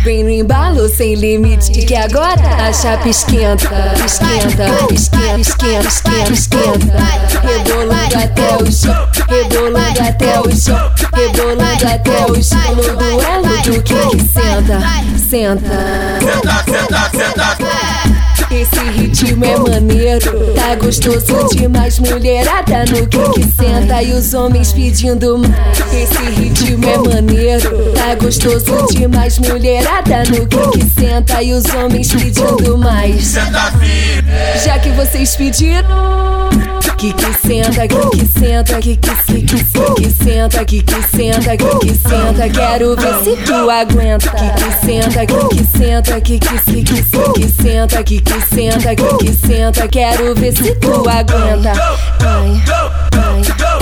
Vem no embalo sem limite, que agora a chapa esquenta. Esquenta, esquenta, esquenta, esquenta, esquenta. Rebolando até o chão, rebolando até o chão, rebolando até o chão. No duelo do que senta, senta. Senta, senta, senta. Esse ritmo é maneiro, tá gostoso demais, mulherada no que senta e os homens pedindo mais. Esse ritmo é maneiro, tá gostoso demais, mulherada no que senta e os homens pedindo mais. Senta firme. Já que vocês pediram, que senta, que senta, que senta, que senta, que senta. Quero ver se tu aguenta. Que senta, que senta, que senta, que senta, que senta. Quero ver se tu aguenta. Ai, ai,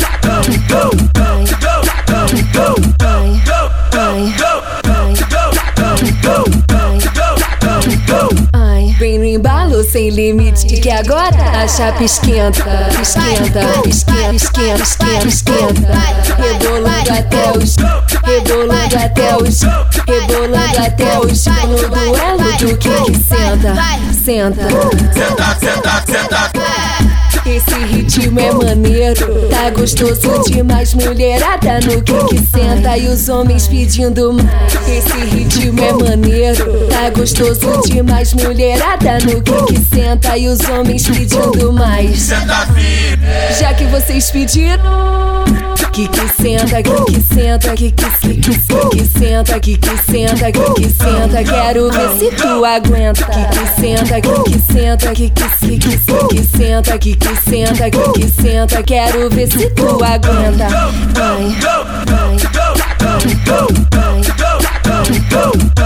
ai. Vem no embalo sem limite, que agora a chapa esquenta. Esquenta, esquenta, esquenta, esquenta, esquenta. Rebolando até o chão, rebolando até o chão, rebolando até o chão. No duelo do que senta, senta. Senta, senta, senta. Esse ritmo é maneiro, tá gostoso demais, mulherada no que senta e os homens pedindo mais. Esse ritmo é maneiro, tá gostoso demais, mulherada no que senta e os homens pedindo mais. Senta firme. Já que vocês pediram, que senta, que senta, que senta, que senta, que senta. Quero ver se tu aguenta. Que senta, que senta, que senta, que senta, que senta. Quero ver se tu aguenta. Ai, ai, ai, ai, ai.